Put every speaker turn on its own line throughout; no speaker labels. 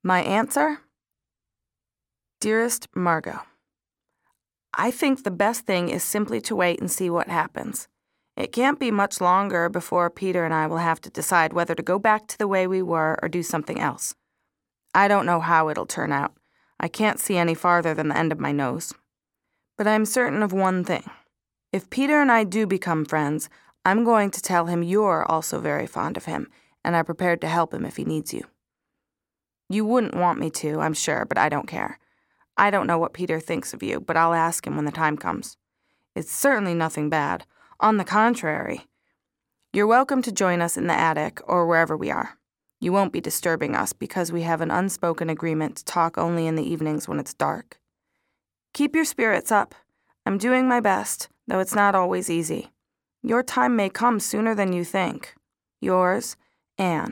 My answer? Dearest Margot, I think the best thing is simply to wait and see what happens. It can't be much longer before Peter and I will have to decide whether to go back to the way we were or do something else. I don't know how it'll turn out. I can't see any farther than the end of my nose. But I'm certain of one thing. If Peter and I do become friends, I'm going to tell him you're also very fond of him, and are prepared to help him if he needs you. You wouldn't want me to, I'm sure, but I don't care. I don't know what Peter thinks of you, but I'll ask him when the time comes. It's certainly nothing bad. On the contrary. You're welcome to join us in the attic or wherever we are. You won't be disturbing us because we have an unspoken agreement to talk only in the evenings when it's dark. Keep your spirits up. I'm doing my best, though it's not always easy. Your time may come sooner than you think. Yours, Anne.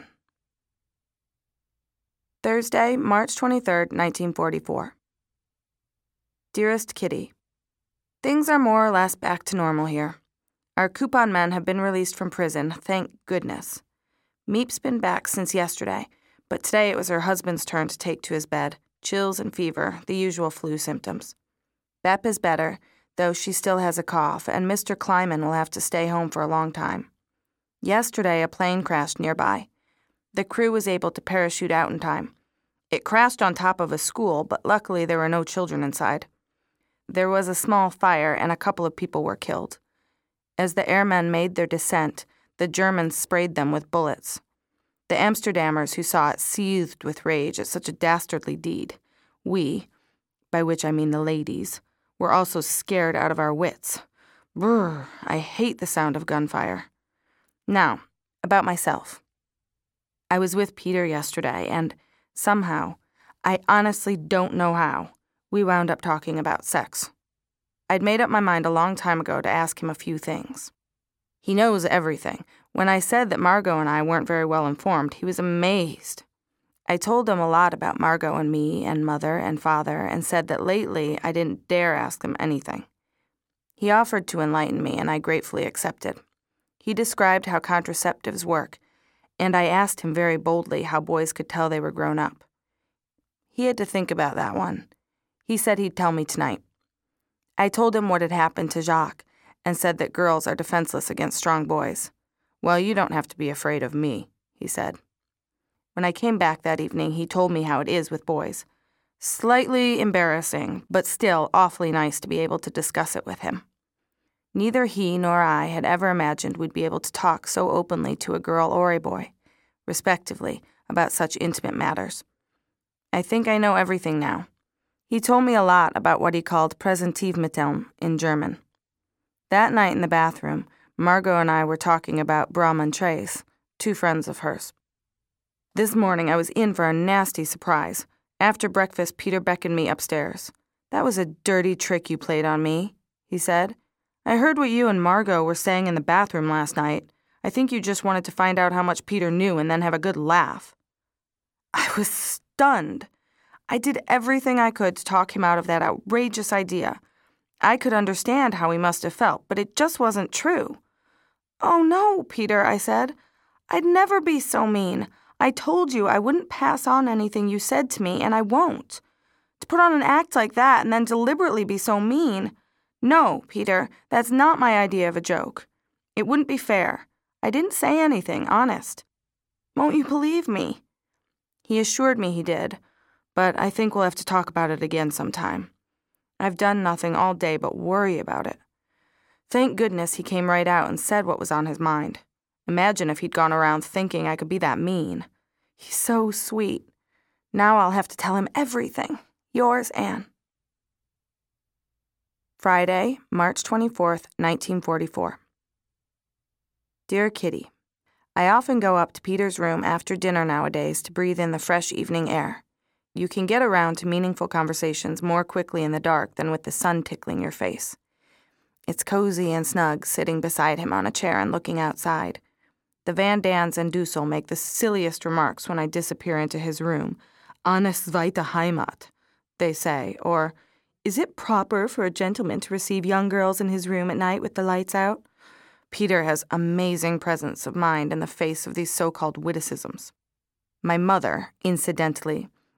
Thursday, March 23rd, 1944. Dearest Kitty, things are more or less back to normal here. Our coupon men have been released from prison, thank goodness. Meep's been back since yesterday, but today it was her husband's turn to take to his bed. Chills and fever, the usual flu symptoms. Bep is better, though she still has a cough, and Mr. Kleiman will have to stay home for a long time. Yesterday, a plane crashed nearby. The crew was able to parachute out in time. It crashed on top of a school, but luckily there were no children inside. There was a small fire, and a couple of people were killed. As the airmen made their descent, the Germans sprayed them with bullets. The Amsterdammers who saw it seethed with rage at such a dastardly deed. We, by which I mean the ladies, were also scared out of our wits. Brrr, I hate the sound of gunfire. Now, about myself. I was with Peter yesterday, and somehow, I honestly don't know how, we wound up talking about sex. I'd made up my mind a long time ago to ask him a few things. He knows everything. When I said that Margot and I weren't very well informed, he was amazed. I told him a lot about Margot and me and Mother and Father and said that lately I didn't dare ask them anything. He offered to enlighten me, and I gratefully accepted. He described how contraceptives work, and I asked him very boldly how boys could tell they were grown up. He had to think about that one. He said he'd tell me tonight. I told him what had happened to Jacques and said that girls are defenseless against strong boys. Well, you don't have to be afraid of me, he said. When I came back that evening, he told me how it is with boys. Slightly embarrassing, but still awfully nice to be able to discuss it with him. Neither he nor I had ever imagined we'd be able to talk so openly to a girl or a boy, respectively, about such intimate matters. I think I know everything now. He told me a lot about what he called Präsentivmitteln in German. That night in the bathroom, Margot and I were talking about Bram and Trace, two friends of hers. This morning I was in for a nasty surprise. After breakfast, Peter beckoned me upstairs. "That was a dirty trick you played on me," he said. "I heard what you and Margot were saying in the bathroom last night. I think you just wanted to find out how much Peter knew and then have a good laugh." I was stunned. I did everything I could to talk him out of that outrageous idea. I could understand how he must have felt, but it just wasn't true. "Oh, no, Peter," I said. "I'd never be so mean. I told you I wouldn't pass on anything you said to me, and I won't. To put on an act like that and then deliberately be so mean. No, Peter, that's not my idea of a joke. It wouldn't be fair. I didn't say anything, honest. Won't you believe me?" He assured me he did, but I think we'll have to talk about it again sometime. I've done nothing all day but worry about it. Thank goodness he came right out and said what was on his mind. Imagine if he'd gone around thinking I could be that mean. He's so sweet. Now I'll have to tell him everything. Yours, Anne. Friday, March 24th, 1944. Dear Kitty, I often go up to Peter's room after dinner nowadays to breathe in the fresh evening air. You can get around to meaningful conversations more quickly in the dark than with the sun tickling your face. It's cozy and snug sitting beside him on a chair and looking outside. The Van Dans and Dussel make the silliest remarks when I disappear into his room. "Eine zweite Heimat," they say, or, "Is it proper for a gentleman to receive young girls in his room at night with the lights out?" Peter has amazing presence of mind in the face of these so-called witticisms. My mother, incidentally,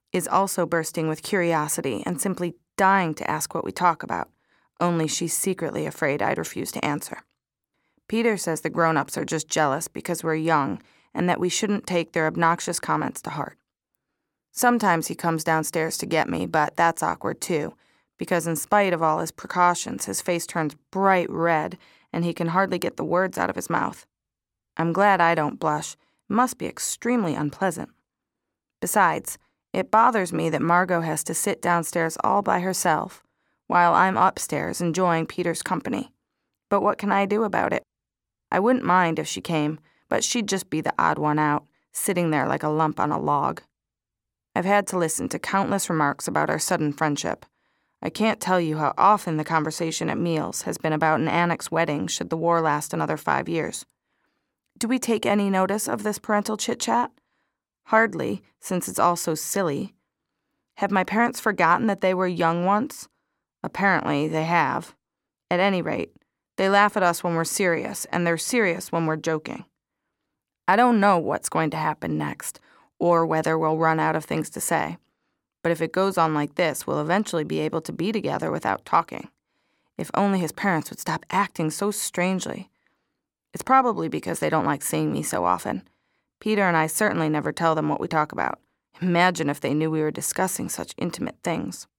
is also bursting with curiosity and simply dying to ask what we talk about, only she's secretly afraid I'd refuse to answer. Peter says the grown-ups are just jealous because we're young and that we shouldn't take their obnoxious comments to heart. Sometimes he comes downstairs to get me, but that's awkward too, because in spite of all his precautions, his face turns bright red and he can hardly get the words out of his mouth. I'm glad I don't blush. It must be extremely unpleasant. Besides, it bothers me that Margot has to sit downstairs all by herself, while I'm upstairs enjoying Peter's company. But what can I do about it? I wouldn't mind if she came, but she'd just be the odd one out, sitting there like a lump on a log. I've had to listen to countless remarks about our sudden friendship. I can't tell you how often the conversation at meals has been about an annex wedding should the war last another 5 years. Do we take any notice of this parental chit-chat? Hardly, since it's all so silly. Have my parents forgotten that they were young once? Apparently, they have. At any rate, they laugh at us when we're serious, and they're serious when we're joking. I don't know what's going to happen next, or whether we'll run out of things to say. But if it goes on like this, we'll eventually be able to be together without talking. If only his parents would stop acting so strangely. It's probably because they don't like seeing me so often. Peter and I certainly never tell them what we talk about. Imagine if they knew we were discussing such intimate things.